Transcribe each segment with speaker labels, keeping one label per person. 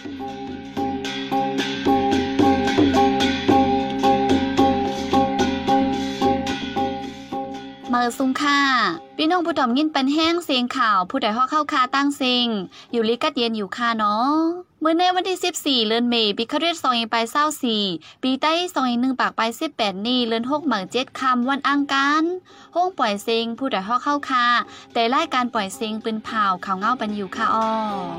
Speaker 1: เมื่อสุงค่าพี่น้องผู้ถ่อมยินเป็นแห้งเสียงข่าวผู้ใดฮอกเข้าคาตั้งซิงอยู่ลิกัดเย็นอยู่ค่ะเนาะเมื่อในวันที่14เดือนเมษายนปีคริสต์2524ปีใต้21ปากไป18นี้เดือน6มื้อ7ค่ำวันอังคารห้องปล่อยซิงผู้ใดฮอกเข้าคาแต่รายการปล่อยซิงปืนเผาข่าวเงาปันอยู่ค่ะอ้อ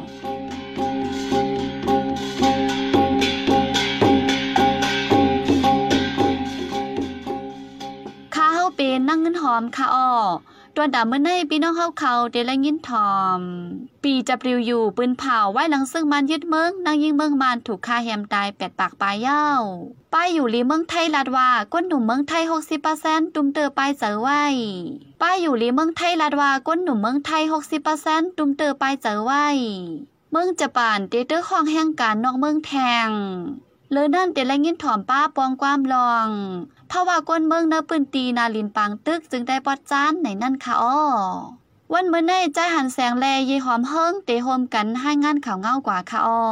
Speaker 1: เป็นนั่งเงินหอมค่ะอ้อตัวดาเมื่อในพี่น้องเขาเดลังยินทอมปีจับริวอยู่ปืนเผาไว้หลังซึ่งมันยึดเมืองนางยิงเมืองมันถูกฆ่าแหมตาย8ปากปลายยาวป้ายอยู่ลีเมืองไทยลาดว่าก้นหนุ่มเมืองไทย 60% ตุ้มเตอไปเจอไว้ป้ายอยู่ลีเมืองไทยลาดว่าก้นหนุ่มเมืองไทย 60% ตุ้มเตอไปเจอไว้เมืองญี่ปุ่นเตเตอร์ของแห่งการนอกเมืองแทงเลยนั่นเดลังยินถอมป้าปองความลองเพราะว่าก้นเมืองนาปืนตีนาลินปังตึกจึงได้ปอดจานในนั่นค่ะอ้อวันเมื่อในใจหันแสงแลยีหอมเฮิงเตโฮมกันให้งานข่าวเงากว่าค่ะอ้อ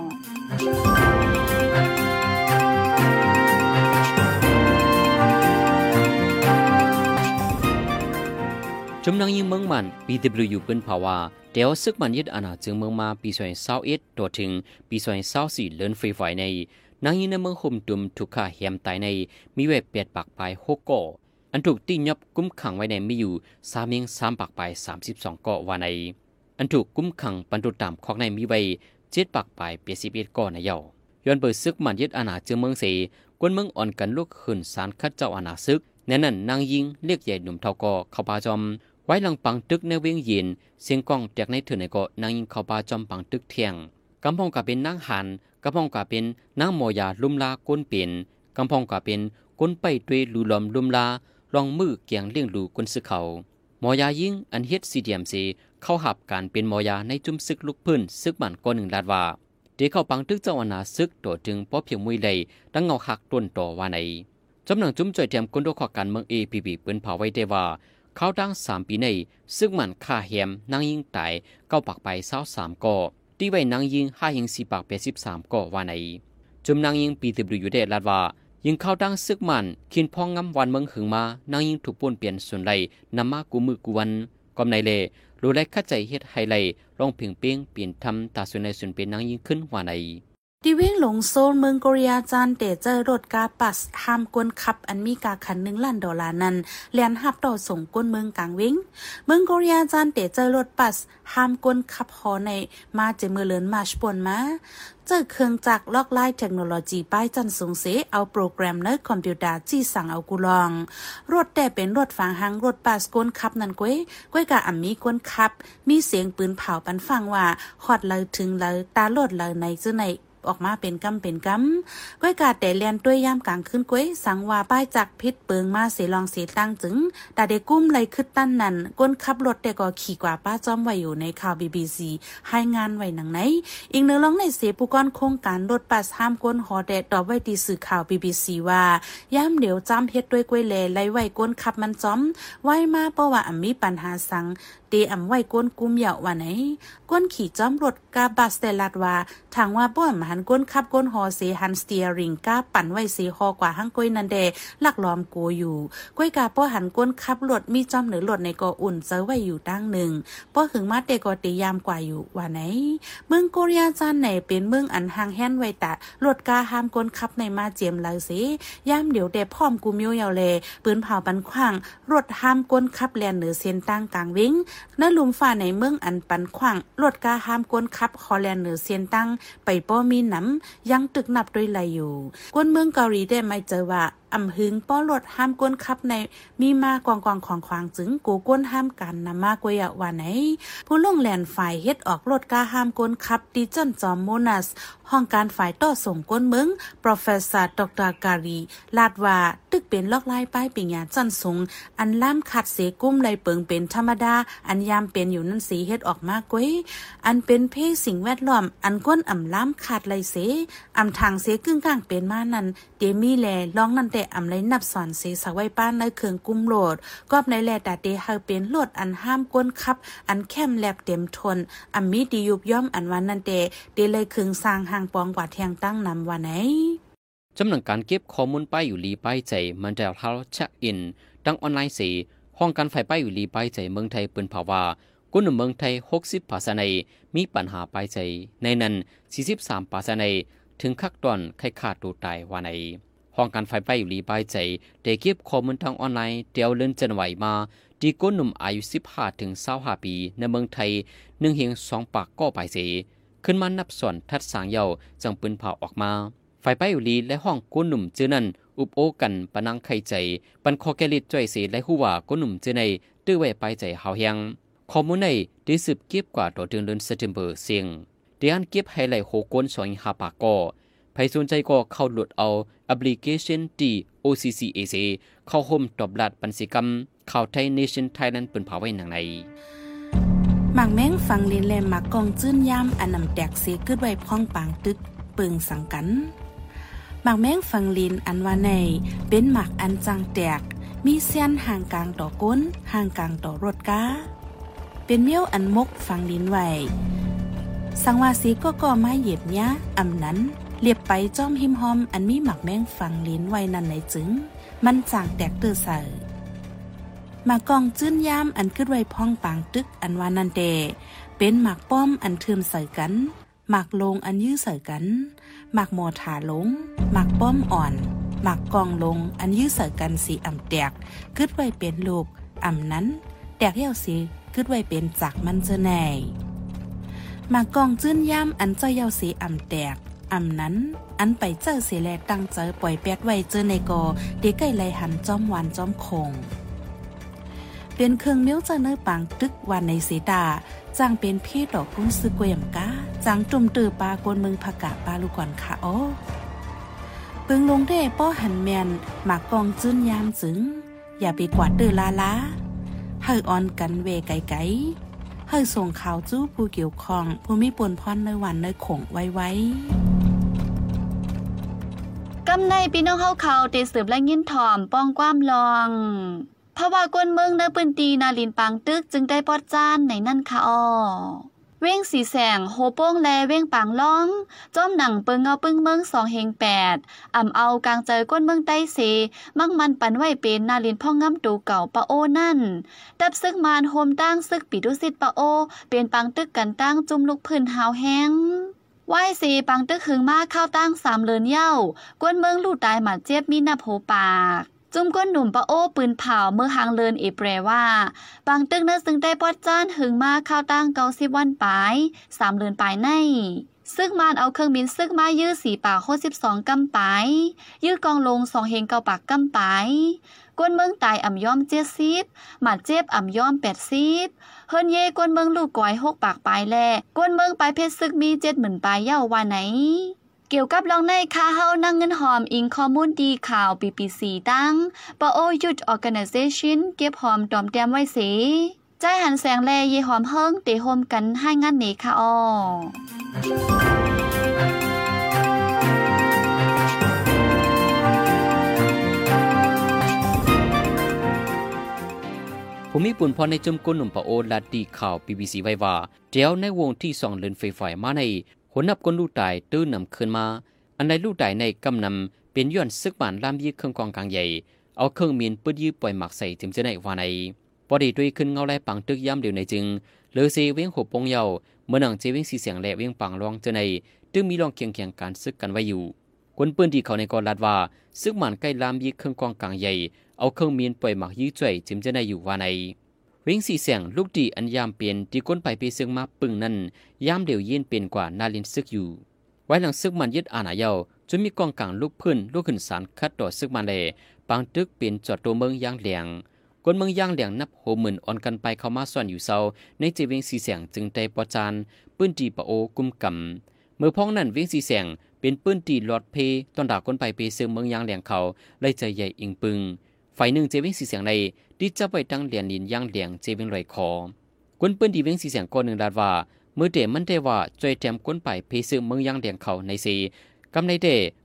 Speaker 2: จุมนางยิงเมืองมัน PWU เปิ้นภาวะเดี๋ยวซึกมันยึดอาณาจักรเมืองมาปี2021ตัวถึงปี2024เลื่อนไฟไฟในนางยิงในเมืองห่มตุ่มถูกฆ่าแหมตายในมีไว้8ปากปลาย6ก่ออันถูกตียับกุมขังไว้ในมีอยู่3ปากปลาย32ก่อว่าในอันถูกกุมขังปันตุตามของในมีไว้7ปากปลาย81ก่อในเยาย้อนเปิดซึกมันยึดอาณาจักรเมืองเสกวนเมืองอ่อนกันลุกขึ้นศาลคัดเจ้าอาณาซึกแน่นั้นนางยิงเรียกใหญ่หนุ่มเท่าก่อเข้าป่าจอมไว้หลังปังตึกในเวียงยินเสียงกล้องแตกในเถื่อนในเกาะนางยิงเข้าป่าจอมปังตึกเที่ยงกำพองกะเป็นนางหันกำพองกะเป็นนางหมอยาลุ่มลาก้นเป็นกำพองกะเป็นก้นไปด้วยลูลอมลุ่มลาลองมือเกียงเลี้ยงลูก้นซึกเขาหมอยายิงอันเฮ็ดซีเดียมซีเข้าหับการเป็นหมอยาในจุ่มซึกลุกพื้นซึกมันก้อนหนึ่งลาดว่าเด็กเข้าปังตึกเจ้าอาณาซึกตัวจึงป้อเพียงมวยเลยดังเงาหักต้นต่อว่าในจำหนังจุ่มจ่อยเทียมก้นโดขอการเมือง APP เปิ้นเผาไว้ได้ว่าเขาดัง3ปีในซึ่งมันฆ่าแหมนางยิงตาย9ปากไป23ก่อตีไว้นางยิง5ยิง4ปาก83ก่อว่าในจุมนางยิง PWU ได้ลาดว่ายิงเข้าดังซึกมันคินพองงำวันเมืองหึงมานางยิงถูกป่นเปลี่ยนส่วนไหลนำมากูมือกูวันกอมในเลรู้และเข้าใจเฮ็ดไฮไลลองเพียงเป้งเปลี่ยนทำตาส่วนในส่วนเป็นนางยิงขึ้นว่าใน
Speaker 3: ที่วิ่งหลงโซนเมืองโกเรียจานเตเจอรถกาปัสห้ามกวนขับอันมีกาคัน$1 ล้านนั้นแลนหับต่อส่งกวนเมืองกลางวิ่งเมืองโกเรียจานเตเจอรถปัสห้ามกวนขับหอในมาเจมือเลินมาชปวนมาเจอเครื่องจักรลอกไล่เทคโนโลยีป้ายจันสูงเสเอาโปรแกรมในคอมพิวเตอร์จี้สั่งเอากูลองรถแต่เป็นรถฝางหางรถปัสกวนขับนั่นก้วยกะอ่ำมีกวนขับมีเสียงปืนเผาปันฟังว่าฮอดเลยถึงเลยตาโลดเลยในซื่อในออกมาเป็นกำก้อยกาแต่เลียนด้วยย่ามกลางขึ้นก้อยสังว่าป้ายจักพิษเปิงมาเสียลองเสียตั้งจึงแต่เด็กกุ้มเลยขึ้นตั้นนั่นก้นขับรถแต่ก็ขี่กว่าป้าจอมไว้อยู่ในข่าว BBC ให้งานไว้หนังไหนอีกเนื้อร้องในเสียผู้ก้อนโครงการรถปัสห้ามก้นหอแดดตอบไว้ตีสื่อข่าว BBC ว่าย่ามเดี๋ยวจ้ำเฮ็ดด้วยก้อยแลไล่ไว้ก้นขับมันจอมไว้มาเพราะว่ามีปัญหาสังเตอำไว้ก้นกุมเหยาว่าไหนก้นขี่จ้อมรถกาบัสแต่ลาดว่าทางว่าบ่หันก้นขับก้นหอเสียหันสเตียริงกาปั่นไว้เสียหอกว่าหังก้อยนันเดลักล้อมโกอยู่ก้อยกาป้อหันก้นขับรถมีจ้อมเหนือรถในกออุ่นเจอไว้อยู่ตั้งหนึ่งป้อหึงมาเตกอตียามกว่าอยู่ว่าไหนเมืองโกเรียจานไหนเป็นเมืองอันห่างแห่นไว้ตะรถกาห้ามก้นขับในมาเจียมเลยสิยามเดี๋ยวแต่พร้อมกูมิวยาวเลปืนเผาปันขว้างรถห้ามก้นขับแลนเหนือเส้นตั้งกลางวิ่งณลุมฝ่าในเมืองอันปันขว้างรถกาห้ามกวนขับฮอลแลนด์เหนือเซียนตั้งไปป้อมีน้ำยังตึกนับด้วยไหลอยู่กวนเมืองเกาหลีได้ไม่เจอว่าอำหึงป้อรถห้ามกวนขับในมีมากองของขวางจึงกูกวนห้ามกันนำมากวยว่าไหนผู้ลงแลนฝ่ายเฮ็ดออกรถกาห้ามกวนขับดิจอนจอมโมนัสห้องการฝ่ายต่อส่งกวนเมือง Professor Dr. Gary ลาดว่าตึกเป็นลอกลายป้ายปิญญาจันสูงอันล่ามขัดเสกุ้มไหลเปิงเป็นธรรมดาอันยามเป็นอยู่นั่นสีเฮ็ดออกมากวยอันเป็นเพศสิ่งแวดล้อมอันก้นอ่ำล้ามขาดไหลเสอ่ำทางเสกึ่งกลางเป็นมานั่นเดมีแลลองนั่นแต่อำไลนับสอนสีสักไว้ป้านในเครื่องกุ้มโหลดกอบในแลดาเดเฮาเป็นโหลดอันห้ามกวนคับอันแคมแลบเต็มทนอัมมีดียุบย่อมอันวันนันเดเลยเครื่องสร้างห่างปองกว่าแทงตั้งนำวันไหน
Speaker 2: จำนวนการเก็บข้อมูลไปอยู่ลีไปใจมันจะเท่าเช็คอินดังออนไลน์สีห้องการไฟไปอยู่ลีไปใจเมืองไทยเปิ่นภาวะกุนเมืองไทย60%ในมีปัญหาไปใจในนั้น43%ในถึงคักตอนไข้ขาดตัวตายว่าในห้องการไฟไปอยู่ลีไปใจได้เก็บข้อมูลทางออนไลน์เดียวเลื่อนจันไหวมาดีกุนอายุ15ถึง25ปีในเมืองไทย1เฮียง2ปากก็ไปเสขึ้นมานับส่วนทัดสางเยาจังปืนเผาออกมาไฟไปอยู่ลีและห้องกุนหนุ่มเจอนั้นอุบโอกันปนังไข่ใจปันคอแกลิดจ่อยเสและหัวกุนหนุ่มเจอในตื้อไว้ไปใจเฮาเฮียงข้อมูลในได้สืบเก็บกว่าต่อเดือนเซปเทมเบอร์เสียงเดียนเก็บให้ไหลโหก้น2 5ปากก็ใครสนใจก็เข้าโหลดเอาแอปพลิเคชันที่ OCCAC เข้าโฮมตอบลัดปันสิกรรมข่าวไทย Nation Thailand เปิ่นเผาไว้หนังใน
Speaker 3: หมากแม้งฟังลินแลหมากกองจื้นยามอันนำแตกเสกึดไว้พ้องปางตึกปึงสังกันหมากแม้งฟังลินอันว่าในเป็นหมากอันจังแตกมีเสี้ยนห่างกลางต่อก้นห่างกลางต่อรถก้าเป็นเมี้ยวอันมกฟังลินไว้สังวาสีก็ไม้เหยียบเนี้ยอำนั้นเรียบไปจ้อมหิมหอมอันมีหมักแม้งฟังลิ้นไว้นั่นไหนจึงมันจางแตกเตื้อใส่หมากกองจื้นยามอันขึ้นไว้พ้องปางตึกอันวานันเดเป็นหมากป้อมอันเทิมใส่กันหมากลงอันยื้อใส่กันหมากหมอถาลงหมากป้อมอ่อนหมากกองลงอันยื้อใส่กันสีอ่ำแตกขึ้นไว้เป็นลูกอ่ำนั้นแตกเหี่ยวสีขึ้นไว้เป็นจากมันเจอแน่หมากกองจื้นยามอันเจ้าเหี่ยวสีอ่ำแตกอำนั้นอันไปเจอเสียแลตั้งเจอปล่อยแปดไว้เจอในกอเด็กไก่ไหลหันจ้อมหวานจ้อมคงเป็นเครื่องเมี้ยวเจอเนื้อปางตึกวันในสีดาจางเป็นพี่ดอกกุ้งซึกเกยมก้าจางจุ่มตือปลากวนเมืองผักกาปลาลูกก่อนค่ะโอ้ปึงลงได้ป้อหันแมนหมากกองจื้นยามจึงอย่าไปกวาดตือลาเฮอออนกันเวไก่เฮอส่งข่าวจู้ผู้เกี่ยวข้องผู้มีปนพรในวันในขงไว้
Speaker 1: กำในพี่น้องเฮาเขาเตสืบและยินถ่อมป้องความลองเพราะว่ากวนเมืองในปืนตีนาลินปางตึกจึงได้ปอดจานในนั่นค่ะอ้อเว้งสีแสงโฮโป้งแลเว้งปางล้องจ้อมหนังเปิงเอาปึ้งเมือง2เฮง8อ่ำเอากลางเจอกวนเมืองใต้เสมักมันปันไว้เป็นนาลินพ่องงำตูเก่าปะโอนั่นดับซึกมานโฮมตั้งซึกปีดุสิตปะโอเป็นปางตึกกันตั้งจุ่มลูกพื้นหาวแห้งไหว้สีปังตึกหึงมาเข้าตั้ง3เลือนเย้ากวนเมืองลู่ตายหมาเจ็บมีนับโหปากจุ่มก้นหนุ่มปะโอปืนเผาเมื่อหางเลินแปลว่าปังตึกนั้นซึ่งได้ปอดจ้านหึงมาเข้าตั้ง90วันปลาย3เลือนปลายในซึ่งมานเอาเครื่องบินซึกมายื้อ4ปาก62กำปายยื้อกองลง2เฮง9ปากกำปายกวนเมืองตายอ่ำย่อม70หมาเจ็บอ่ำย่อม80เฮิรนเย่กวนเมืองลูกก้อย6ปากปลายแลกวนเมืองปลายเพชรซึกมี70,000ปลายเย้าว่าไหนเกี่ยวกับลองในค่าเฮานั่งเงินหอมอิงข้อมูลดีข่าว BBC ตั้งปโอยุทธ Organization เก็บหอมตอมแต้มไว้สิใจหันแสงแลเยหอมเฮิงเตโฮมกันให้งานนี้ค่ะอ้อ
Speaker 2: ผมมีปุ่นพอในจมก้นหนุ่มปะโอลาดีข่าว BBC ไว้ว่าเดี๋ยวในวงที่2เลินไฟฝ่ายมาในหัวนับก้นลูกตายตื้อนำขึ้นมาอันใดลูกตายในกำนำเป็นย้อนซึกบ้านลามยีเครื่องกองกลางใหญ่เอาเครื่องมีนปื้ดยื้อปล่อยหมักใส่ถึงจะได้ว่าในพอดีด้วยขึ้นเงาแลปังตึกย่ำเดียวในจึงเลอเซเว้งหบปงเยาเมื่อหนังเจเว้งสีเสียงแหลเว้งปังรองเจในตึงมีรองเคียงการซึกกันไว้อยู่คนปืนที่เขาในกอลัดว่าซึกบ้านใกล้ลามยีเครื่องกองกลางใหญ่เอาเครื่องมีนปล่อยหมักยื้อจ่อยจึงจะได้อยู่ว่าในเว้งสีเสียงลูกดีอันยามเปลี่ยนที่ก้นไปไปซึ่งมาปึงนั้นยามเดียวยินเป็นกว่านาลินซึกอยู่ไว้หลังซึกมันยึดอาณาเยาจนมีกองกลางลูกพื้นลูกขึ้นสารคัดต่อซึกมันเลยปางตึกเป็นจอดตัวเมืองย่างเหลียงคนเมืองย่างเหลียงนับโหมื่นอ่อนกันไปเข้ามาส่วนอยู่เศร้าในเจเวงสีเสียงจึงได้ปอจานปื้นตีปะโอกุมกำเมื่อพ้องนั้นเวงสีเสียงเป็นปื้นตีหลอดเพตอนด่าคนไปซึ่งเมืองย่างเหลียงเขาเลยใจใหญ่อิงปึงฝ่ายหนึ่งเจเวงสีเสียงในดิจับไว้ตั้งเหรียญลินย่างเหลียงเจเวงลอยคอคนปื้นตีเวงสีเสียงก้อนหนึ่งลาดว่าเมื่อเดมันได้ว่าจอยแถมก้นไปซึ่งเมืองย่างเหลียงเขาในสีกำในเด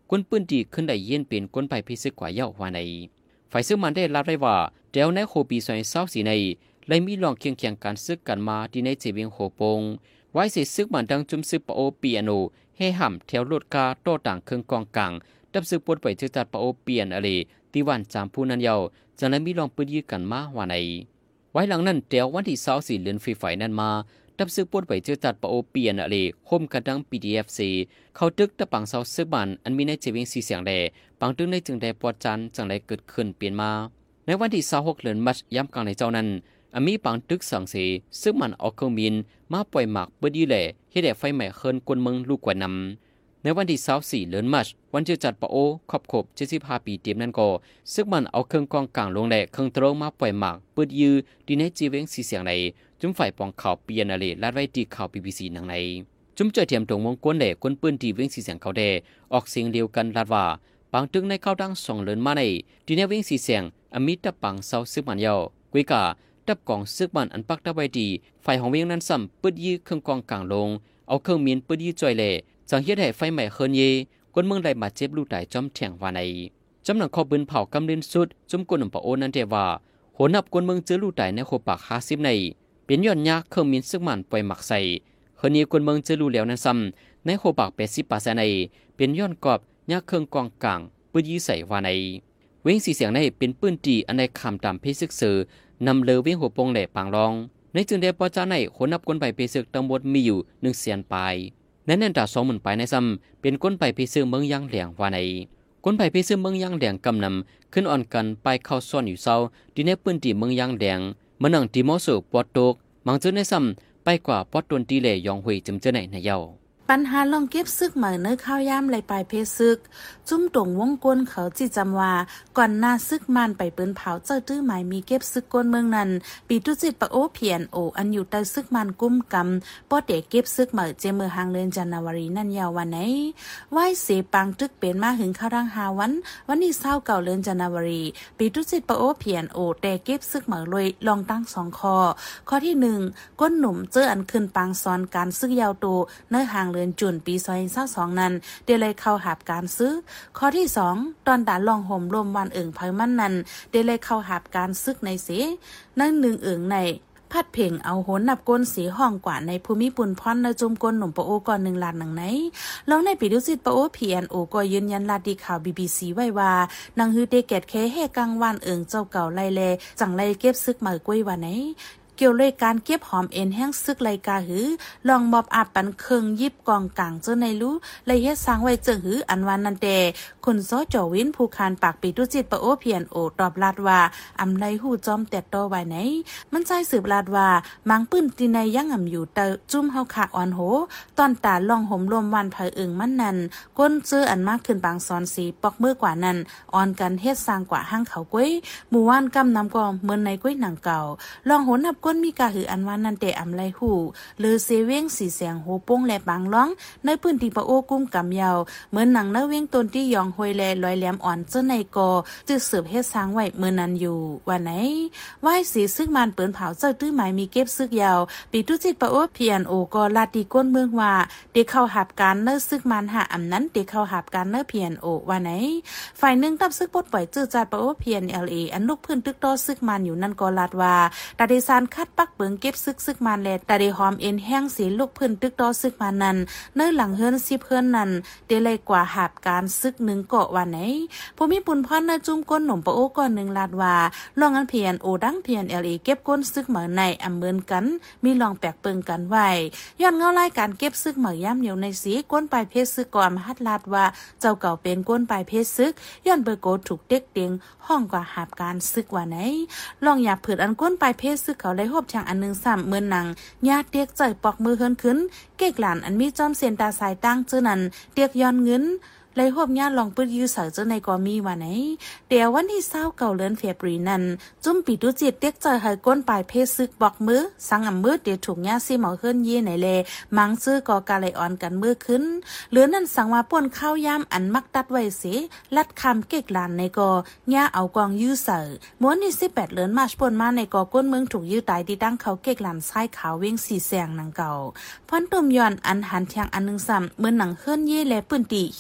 Speaker 2: กวนปืนตีขึ้นได้เย็นเป็นกวนไปพิซึกกว่าเย้าว่าในฝ่ายซึ่งมันได้รับได้ว่าเดี๋ยวในโคปีซอยเศร้าสีในเลยมีลองเคียงเคียงการซึกกันมาที่ในเจเวียงโคปงไว้เสียซึกมันดังจุ่มซึกปะโอเปียโนให้ห่ำแถวรถกาโต้ต่างเครื่องกองกลางดับซึกปวดไปจึงจัดปะโอเปียนอะไรที่วันจามผู้นั้นเยาจะเลยมีลองปืนยื้อกันมาว่าในไว้หลังนั้นเดี๋ยววันที่24เดือนฝีฝ่ายนั้นมาดับซึกปวดไปจึงจัดปะโอเปียนอะไรคมกระดัง PDFC เขาตึกตะปังเสาซึกมันอันมีในเจเวียงสีเสียงแดปังตึกในจึงได้ปวดจันจังได้เกิดขึ้นเปลี่ยนมาในวันที่26เดือนมัชย้ำกลางในเจ้านั้นมีปังตึกสังเสซึ่งมันเอาเครื่องบินมาปล่อยหมากเปิดยี่แหล่ให้ได้ไฟใหม่เคินกวนเมืองลูกกว่านำในวันที่24เดือนมัชวันที่จัดปะโอครบ75ปีเต็มนั้นก็ซึ่งมันเอาเครื่องกองกลางลงแหล่เครื่องตรงมาปล่อยหมากเปิดยือดีในจีเวงสีเสียงในจุ่มฝ่ายปองข่าวเปลี่ยนอะไรลาดไว้ที่ข่าว BBC นังในจุ่มเจอเทียมตรงวงกวนแหล่กวนปืนที่เวงสีเสียงเขาแดออกเสียงเดียวกันลาดว่าปังตึกในเข้าดัง2เดือนมาในดีในเวงสีเสียงมีตะปังเสาซึ่งมันเยากุยกาดับกองซึกมันอันปักตะไว้ดีฝ่ายของเวียงนั้นซ้ำปืดยื้อเครื่องกองกลางลงเอาเครื่องมีนปืดยื้อจ่อยแหล่จังเฮ็ดให้ไฟใหม่เคินเยคนเมืองได้บาดเจ็บลูกตายจอมแทงว่าในจำหนังข้อปืนเผากำเล่นสุดจุ่มกวนปะโอนั้นเทว่าโหนับคนเมืองเจอลูกตายในโคปาก50ในเป็นย้อนยากเครื่องมีนซึกมันปล่อยหมักใส่เคินนี้คนเมืองเจอลูแล้วนั้นซ้ำในโคปาก80%ในเป็นย้อนกอบยากเครื่องกองกลางปืดยื้อใส่ว่าในเวงสีเสียงในเป็นปืนตีอันในคำตามเพศศึกษานำเลอเวงหัวปงแหล่ปางรองในจึงได้ปอจาในคนนับก้นไปเพศึกตำบลมีอยู่100,000 ปลายในนั้นตา20,000 ปลายในซ้ำเป็นก้นไปเพศึกเมืองยังแหลงว่าในก้นไปเพศึกเมืองยังแหลงกำนำขึ้นอ่อนกันไปเข้าซ่อนอยู่เศร้าดีในปืนตีเมืองยังแหลงมันนังตีมอสูปอดตกมังจึงในซ้ำไปกว่าปอดตนตีเหล่ยองหุยจำเจอในเยา
Speaker 3: ปัญหาลองเก็บซึกเหมือนเนื้อข้าวยามไหลปลายเพซึกจุ่มตรงวงกลเขาจิจำว่าก่อนหน้าซึกมันไปเปิ้นเผาเจ้าตื้อหมายมีเก็บซึกกลเมืองนั้นปีตุจิตปะโอเพียนโออันอยู่ใต้ซึกมันกุ้มกำป้อเด็กเก็บซึกเหมือเจมือหางเลือนจันวารีนั่นยาววันไหนไหว้เสปังตึกเป็นมาหึงข้าวรัง5 วันนี้29เดือนจันวารีปีตุจิตปะโอเพียนโอแต่เก็บซึกเหมือเลยลองตั้ง2ข้อที่1ก้นหนุ่มเจออันขึ้นปังซ้อนการซึกยาวโตเนื้อหางเลือนจุนปี2022นั้นเดเลยเข้าหาบการซื้อข้อที่2ตอนด่านลองห่มลมวันเอิงไผมันนั้นเดเลยเข้าหาบการซึกในเสนั่น1เอิงในพัดเพ่งเอาโหนนับก้นสีห้องกว่าในภูมิปุนพรในจุมก้นหนุ่มปะโอก่อน1 ล้านหนังไหนแล้วในปีดุสิตปะโอPNOก็ยืนยันลาดีข่าว BBC ไว้ว่านางฮือเดเกตเคเฮกังวันเอิงเจ้าเก่าไล่แลจังไล่เก็บซึกมาก้วยว่าไหนเกี่ยวเลยการเก็บหอมเอ็นแห้งซึกไลกาหือลองมอบอาบปันเคิงยิบกองกลางเจ้าในรู้ไลเฮ็ดสร้างไว้เจอหืออันวันนันแต่คนซ้อจ่อวินผู้คานปากปีตุจิตปะโอPNOตอบลาดว่าอำไลหู้จอมแต่ต่อไว้ไหนมันใจสืบลาดว่ามังปื้นตีในยังอ่ำอยู่เตอจุ่มเฮาขาอ่อนโหตอนตาลองห่มลมวันเผยเอิงมันนั่นก้นเจออันมากขึ้นบางซอนสีปอกมือกว่านั้นอ่อนกันเฮ็ดสร้างกว่าห้างเขาก้วยหมู่ว่านกำนำก็เหมือนในก้วยหนังเก่าลองโหนับก้นมีกาหืออันวันนันเตอำไลหูหรือเซเว้งสีแสงโหป้งและบางร้องในพื้นที่ปะโอกุ้มกำยาวเหมือนหนังเนื้อเว้งตนที่ยองหวยแลลอยแหลมอ่อนเจ้าในกอจึกสืบเฮ็ดสร้างไว้เมื่อนั้นอยู่วันไหนไหว้สีซึกมันเปิ้นเผาเจ้าตื้อหมายมีเก็บซึกยาวปีตุจิตปะโอPNOก็ลาดดีก้นเมืองว่าเด็กเข้าหับการเนื้อซึกมันหาอำนั้นเด็กเข้าหับการเนื้อPNOวันไหนฝ่ายหนึ่งตับซึกปดปล่อยจื้อจัดปะโอPNLAอันลูกพื้นตึกต่อซึกมันอยู่นั่นก็ลาดว่าตาดิซานคัดปักเบิ่งเก็บซึกมันแลแต่ได้หอมเอ็นแห้งสีลูกพื้นตึกต่อซึกมันนั้นเนื้อหลังเฮือน10เฮือนนั้นเดเลยกว่าหับการซึก1เกาะวันไหนผู้มีปุนพรในจุ่มก้นหนุ่มปะโอก่อน1ลาดว่าลองอันPNOดังPNLAเก็บก้นซึกเหมือในอำเมินกันมีลองแปลกเปิงกันไว้ย้อนเงารายการเก็บซึกเหมือย่ำเหนียวในสีก้นปลายเพชรซึกก่อนมหัดลาดว่าเจ้าเก่าเป็นก้นปลายเพชรซึกย้อนเบอร์โกถูกเด็กเตียงห้องกว่าหับการซึกว่าไหนลองอย่าเผิดอันก้นปลายเพชรซึกเขาได้หอบช่างอันนึงซ้ำเหมือนหนังญาติเด็กใจปอกมือเฮินขึ้นเก๊กหลานอันมีจอมเส้นตาสายตั้งเจ้านั้นเด็กย้อนเงินเลยหอบญาติลองปื้ดยื้อเสือเจ้าในก็มีว่าไหนเดี๋ยววันที่29เดือนเฟบรุยนั้นจุ่มปีตุจิตเด็กใจหายก้นปลายเพศซึกบอกมือสังอำมือเดี๋ยวถูกญาติซีหมอเฮินเย่ไหนแลมังซื้อกอกาไลออนกันมือขึ้นเหลือนั่นสั่งว่าป่นข้าวยามอันมักตัดไว้เสลัดคำเก๊กหลานในก็ญาเอากองยื้อเสือม้วนที่18เดือนมาร์ชป่นมาในก็ก้นเมืองถูกยื้อตายที่ตั้งเขาเก๊กหลานซ้ายขาวเว้งสีแสงนังเก่าพอนตุ่มย้อนอันหันเทียงอันนึงซ้ำเหมือนหนังเฮินเย่และปืนตีขิมหอม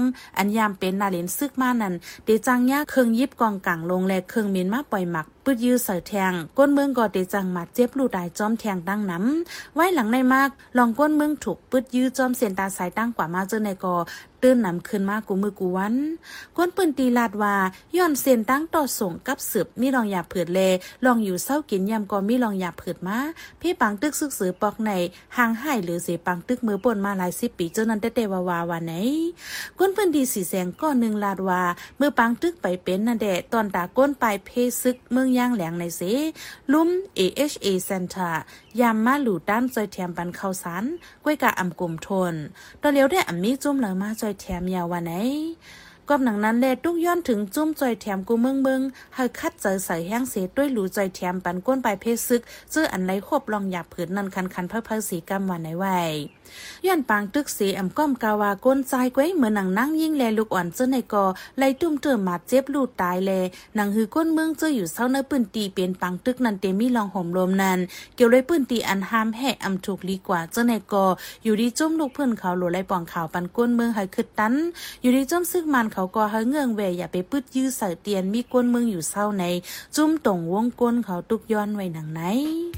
Speaker 3: อันยามเป็นนาเลนซึกมานั่นเดจังยะเครื่องยิบกองกลางลงและเครื่องมินมาปล่อยหมักปืดยื้อเสือแทงก้นเมืองก็เดจังมาเจ็บลูดายจอมแทงดังน้ำไว้หลังในมากลองก้นเมืองถูกปืดยื้อจอมเส้นตาสายตั้งกว่ามาเจอในกอตื่นนำขึ้นมากูมือกูวันก้นปืนตีลาดว่าย้อนเส้นตั้งต่อส่งกับสืบมีลองหยาเผือดเลลองอยู่เศร้ากินยำก็มีลองหยาเผือดมาพี่ปังตึกซึกสือปอกในห่างหายหรือเสปังตึกมือป่นมาหลาย10 ปีเจ้านั้นแต่วาวาไหนก้นปืนดีสีแสงก้อนหนึ่งลาดว่าเมื่อปังตึกไปเป็นนั่นแดะตอนตาก้นปลายเพซึกเมืองย่างแหลงในเสลุ่ม AHA Center ยามมาหลู่ด้านจอยแถมปันข้าวสารก้วยกะอำกลมทนตอนเลี้ยวได้อำมีจุ่มเลยมาจอยแถมยาววันไหนกอบหนังนั้นแลทุกย้อนถึงจุ่มจอยแถมกูเมืองให้คัดเจอใส่แห้งเศษด้วยหลู่จอยแถมปันก้นปลายเพซึกเจออันไรควบลองหยาบผืนนันคันเพิ่สีกำวันไหนไว้ย้อนปางตึกเสียอำก้อมกาวาก้นใจก้วยเหมือนหนังนั่งยิ่งแลลูกอ่อนเจอในกอไล่ตุ้มเติมมาเจ็บลูดตายแลหนังหือก้นเมืองเจออยู่เศร้าเนื้อปืนตีเป็นปังตึกนันเตมีลองห่มลมนันเกี่ยวเลยปืนตีอันห้ามแห่อำถูกลีกว่าเจอในกออยู่ดีจุ่มลูกเพื่อนเขาหลุดไล่ปองข่าวปันก้นเมืองให้ขึ้นตันอยู่ดีจุ่มซึกมันเขาก็ให้เงื่องแวอย่าไปปืดยื้อใส่เตียนมีก้นเมืองอยู่เศร้าในจุ่มตรงวงก้นเขาตุกย้อนไว้หนังไหน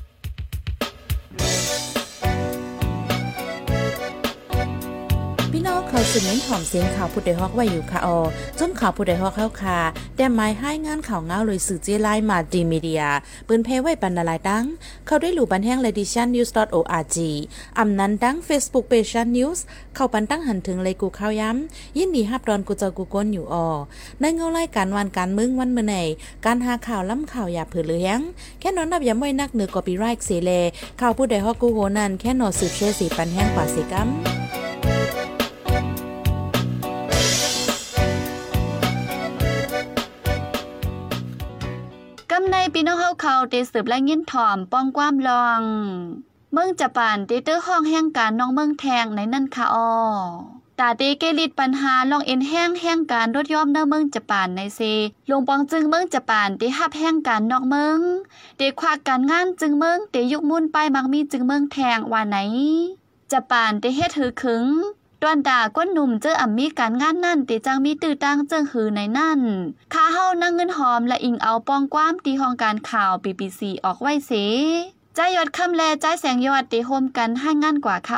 Speaker 3: พี่น้องเขาสืบเน้นถ่อมเสียงข่าวผู้ใดฮอกไว้อยู่ค่ะจนข่าวผู้ใดฮอกเข้าค่ะแต่หมายให้งานข่าวเงาเลยสื่อเจไลมาดีมีเดียปืนเพไว้บรรณาลายดังเข้าได้หลู่บันแห้ง lediciannews.org อำนั้นดัง Facebook page news เข้าปันตั้งหันถึงเลยกูข่าวย้ำยินดีฮับดอนกูเจอกูก้นอยู่ในเงาไล่การวันการมึงวันเมื่อไหนการหาข่าวล้ำข่าวอย่าเผือเลี้ยงแค่นอนนับย้ำไว้นักเหนือกอปีไรค์เสเลข่าวผู้ใดฮอกกูโหนันแค่นอสืบเชื่อสีปันแห้งกว่าสีกัม
Speaker 1: ในพี่น้องเขาเตสืบและยินถ่อมป้องความลองเมืองจะป่านเตเตอร์ห้องแห่งการน้องเมืองแทงในนั่นค่ะตาเตเกลิดปัญหาลองเอ็นแห้งการรถยอมเนื้อเมืองจะป่านในเซลงปองจึงเมืองจะป่านเตหับแห่งการนอกเมืองเตควักการงานจึงเมืองเตยุกมุ่นไปมักมีจึงเมืองแทงว่าไหนจะป่านเตเฮ็ดหือขึงตอนด่าก้นหนุ่มเจอมีการงานนั่นติจังมีตื้อตั้งเจิงหือในนั่นข้าเฮานั่งเงินหอมและอิงเอาปองความตีห้องการข่าว BBC ออกไว้เสใจยอดคำแลใจแสงยอดติโฮมกันให้งานกว่าค่ะ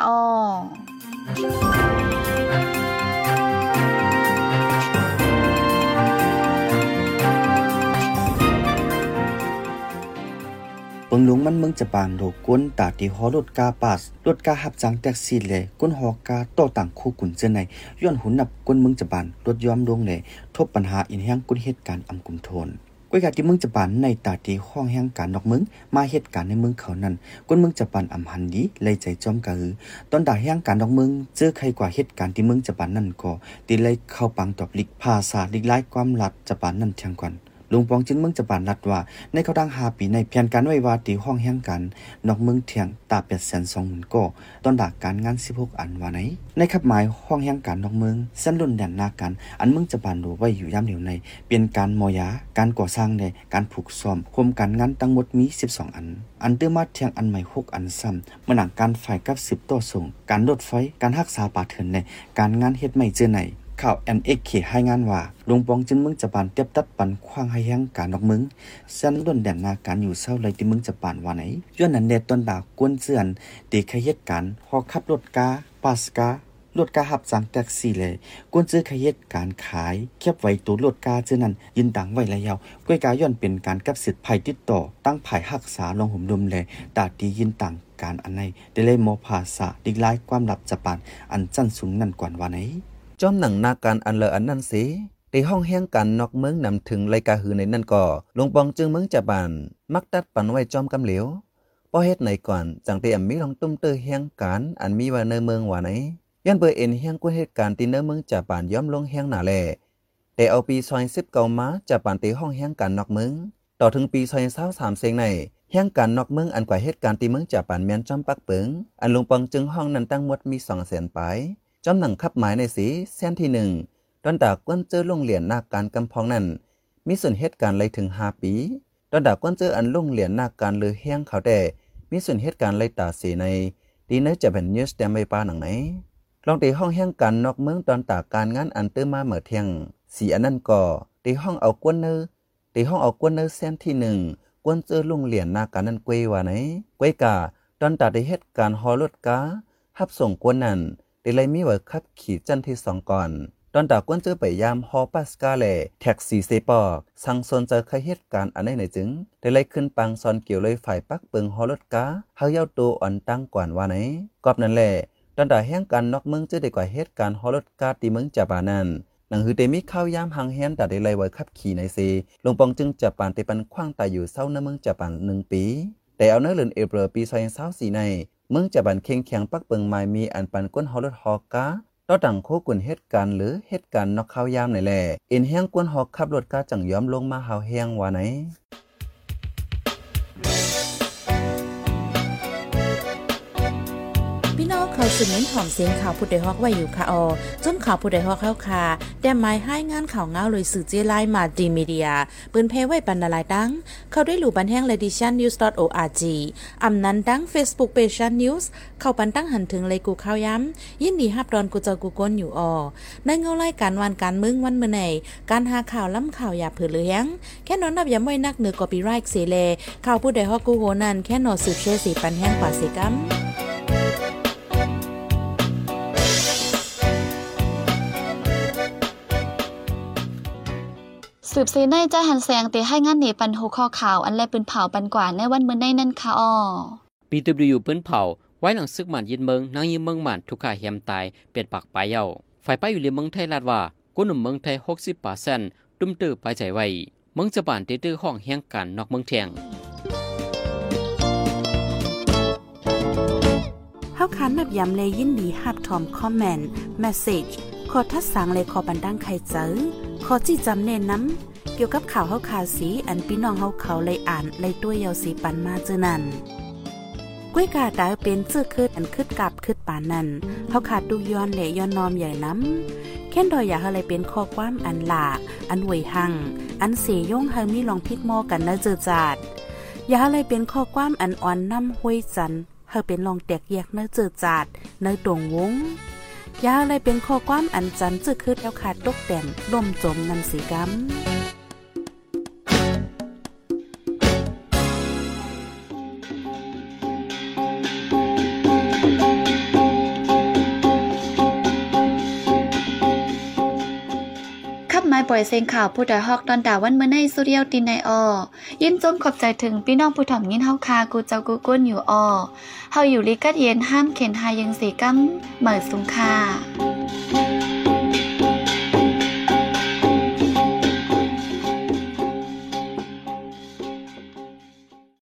Speaker 4: ปงหลวงมันเมืองจะปานโลก้นตาที่ฮอรถกาปัสรถกาหับจังแท็กซี่เลยก้นฮอกาต่อต่างคู่กุนเจอในย้อนหุนนับก้นเมืองจะปานรถยอมลงเลยทบปัญหาอินแห่งก้นเหตุการณ์อำกุมโทนก้อยกาที่เมืองจะปานในตาที่ห้องแห่งการนอกเมืองมาเหตุการณ์ในเมืองเขานั้นก้นเมืองจะปานอำหันดีเลยใจจอมกะหือตอนด่าแห่งการนอกเมืองเจอใครกว่าเหตุการณ์ที่เมืองจะปานนั่นก็ตีเลยเข้าปังตอบลิกภาษาลิกไล่ความลัดจะปานนั่นเทียงก่อนลุงปองจึงเมืองจะปานรัดว่าในเขาดัง5 ปีในแผนการไว้ว่าตีห้องแห่งกันนอกเมืองเทียงตา820,000ก็ตอนดักการงาน16อันว่าไหนในขับหมายห้องแห่งการนอกเมืองเส้นลุ่นแดนนาการอันเมืองจะปานรู้ไว้อยู่ยามเดียวในเปลี่ยนการมอยาการก่อสร้างในการผูกซ่อมโครงการงานทั้งหมดมี12อันเติมมาเทียงอันใหม่6อันซ้ำเมื่อหนังการฝ่ายกับ10ต่อส่งการรถไฟการรักษาป่าเถื่อนในการงานเฮ็ดใหม่เจอไหนข่าว NXK ให้งานว่าลุงปองจึงเมืองจะปานเตียบตัดปันขว้างให้แห่งการนอกเมืองเส้นล้นแดนนาการอยู่เศร้าเลยที่เมืองจะปานว่าไหนย้อนนั้นแดดตอนดากกวนเสือนตีขเหตุการฮอขับรถกาปาสการถกาหับจังแท็กซี่เลยกวนซื้อขเหตุการขายเก็บไว้ตัวรถกาเจอนั้นยินดังไว้แล้วก้อยกาย้อนเป็นการกับสิทธิ์ภัยติดต่อตั้งภายรักษาลองห่มดมเลยตาดียินต่างการอันในได้เลยมอภาษาดิกลายความลับจะปานอันจั่นสูงนั่นกว่าว่าไหน
Speaker 5: จอมหนังนาการอันเลออันนั้นสิในห้องแห่งการนอกเมืองนำถึงรายการหือในนั่นก็ลงปองจึงเมืองจะบานมักตัดปันไว้จอมกำเหลวพอเฮ็ดไหนก่อนจังเตมีลองตุ้มเตอแห่งการอันมีว่าในเมืองว่าไหนย้อนเบอร์เอ็นแห่งกวนเหตุการณ์ที่ในเมืองจะบานย้อมลงแห่งหนาแลแต่เอาปี2019มาจะบานที่ห้องแห่งการนอกเมืองต่อถึงปี2023เซงในแห่งการนอกเมืองอันกว่าเหตุการณ์ที่เมืองจะบานแม่นจอมปักเปิงอันลงปองจึงห้องนั้นตั้งหมดมี200,000 ปลายจอมหนังขับหมายในสีเส้นที่1ดอนดากก้นเจอโรงเรียนนาการกำพองนั้นมีส่วนเหตุการณ์เลยถึง5 ปีดอนดากก้นเจออันโรงเรียนนาการเลยแห้งเขาแต่มีส่วนเหตุการณ์เลยตาสีในดีเนอจะเป็นนิวส์แตมไปป้าหนังไหนลองเตห้องแห่งกันนอกเมืองตอนตาการงานอันเตอร์มาเหมือเทียงสีอันนั้นก็เตห้องเอากวนเนอเส้นที่1กวนเจอลุงเหรียญนาการนั้นกวยว่าไหนกวยกาตอนตาได้เฮ็ดการฮอรถกาฮับส่งกวนนั้นได้เลยมีไว้ขับขี่จันที่2ก่อนตอนตากวนเจอไปยามฮอปัสกาแลแท็กซี่เซปอกสังสนเจอเคยเหตุการณ์อันไหนจึงได้เลยขึ้นปังซอนเกี่ยวเลยฝ่ายปักเปิงฮอรถกาเฮาเย้าตัวอ่อนตั้งก่อนว่าไหนกอบนั่นแหละตอนตาแห่งการนอกเมืองเจอได้กว่าเหตุการณ์ฮอรถกาที่เมืองจาบานั้นหนังหือเตมีข้าวยามหังแฮนตาได้เลยไว้ขับขี่ในเซลงปองจึงจะปานเตปันขว้างตายอยู่เศร้าในเมืองจะปาน1 ปีแต่เอาเนื้อเลือนเอเปรปี2024ในเมืองจะบันเข่งแข็งปักเปิงไม้มีอันปันก้นฮอรถฮอกาต่อดังโคกุนเหตุการณ์หรือเหตุการณ์นอกข้าวยามไหนแหละเอ็นแห้งก้นฮอกขับรถกาจังย้อมลงมาหาวแห้งว่าไหน
Speaker 3: พี่น้องเขาสืบเน้นถ่อมเสียงข่าวผู้ใดฮอกไว้อยู่ค่ะจนข่าวผู้ใดฮอกเข้าค่ะแต่หมายให้งานข่าวเงาเลยสื่อเจไลมาดีมีเดียปืนเพไว้บรรณาลายดังเข้าได้หลู่บันแห้ง leditionnews.org อำนั้นดัง Facebook page news เข้าปันตั้งหันถึงเลยกูข้าวย้ำยินดีฮับดอนกูเจอกูก้นอยู่ในเงาไล่การวันการมึงวันเมื่อไหนการหาข่าวล้ำข่าวอย่าเผือเลี้ยงแค่นอนนับย้ำไว้นักเหนือกอปีไรค์เสเลข่าวผู้ใดฮอกกูโหนันแค่นอสืบเชื่อสีปันแห้งกว่าเสกัม
Speaker 1: สืบซีในใจหันแสงเตให้งานหนีปันโหข้อข่าวอันแลปืนเผาปันกว่าในวันมื้อในนั่นค่ะ
Speaker 2: PWU ปืนเผาไว้หลังซึกหมันยินเมืองนางยิงเมืองหมันทุกข่าแฮมตายเป็ดปากปลายเย้าฝ่ายป้ายอยู่ในเมืองไทยลาดว่ากุนหนุ่มเมืองไทย 60% ตุ้มตื้อปลายใจไว้เมืองจะบานเตื้อห้องแห่งกันนอกเมืองเทียง
Speaker 3: เฮาคันนับย้ำเลยยินดีฮับทอมคอมเมนต์เมสเสจขอทัดสังเลยขอบันดังใครเจอขอจี้จำเน้นน้ำเกี่ยวกับข่าวเฮาขาสีอันพี่น้องเฮาเขาเลยอ่านเลยตัวยาวสีปันมาเจอนั่นกล้วยกาดาเป็นเสื้อคืดอันคืดกับคืดปานนั่นเฮาขาดดูย้อนและย้อนนอมใหญ่น้ำแค่นดอยอยากอะไรเป็นข้อความอันหลากอันหวยหังอันเสยย่งเฮามีลองพิดหม้อกันนะเจอจาดอยากอะไรเป็นข้อความอันอ่อนน้ำห้วยจันเฮาเป็นลองแตกแยกเนื้อเจอจาดเนื้อตรงวงยาอะไรเป็นข้อความอันจันจึกคืดแล้วขาดตกแต่นล่มจมนันสีกำ
Speaker 1: ขับไม้ปล่อยเสียงข่าวผู้ใดฮอกตอนดาวันเมื่อในสุเรียวตินในยินจมขอบใจถึงพี่น้องผู้ถ่อมยินเฮาคากูเจ้ากูก้นอยู่เฮาอยู่ลิกัดเย็นห้ามเข็นหายังสีกัมเหมือสุงคา